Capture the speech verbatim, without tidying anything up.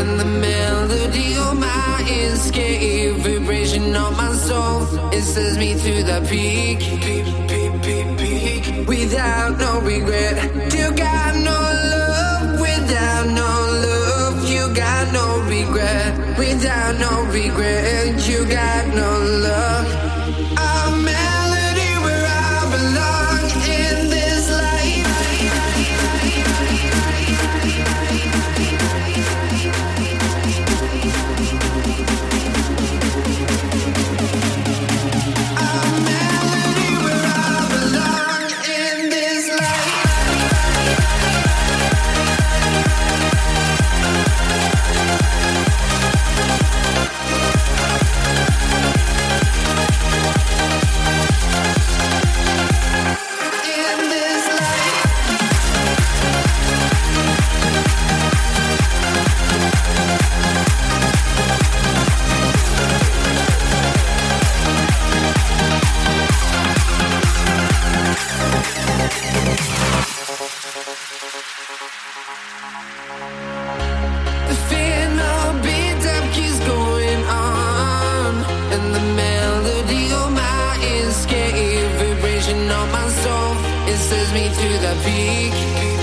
and the melody of my escape, vibration on my soul, it sends me to the peak, peak, peak, peak, peak, without no regret. You got no love, without no love, you got no regret, without no regret, you got no love. A melody where I belong in this life. A melody where I belong in this life. In this life. The final beat up keeps going on, and the melody of my escape, vibration on my soul, it sends me to the peak.